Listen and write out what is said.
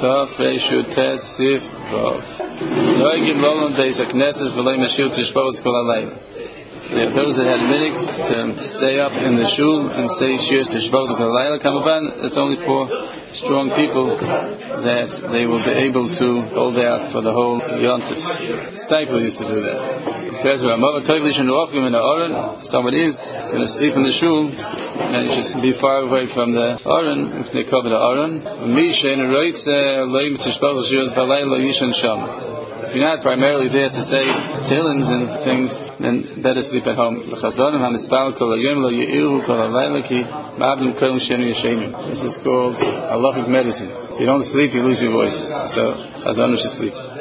Tov Reishu Tes Sif Vav. No Yigim Lolon Beis HaKnesses V'lei Mashil Tishbos Kol HaLayla. There are those that had a minhag to stay up in the shul and say Shirs Tishbos Kol HaLayla. Kamavan, it's only for strong people that they will be able to hold out for the whole Yontif. Stipel used to do that. Because someone is going to sleep in the shul, and you should be far away from the Aron, if they cover the Aron. If you're not primarily there to say tillins and things, then better sleep at home. This is called halachic medicine. If you don't sleep, you lose your voice. So, Chazonu should sleep.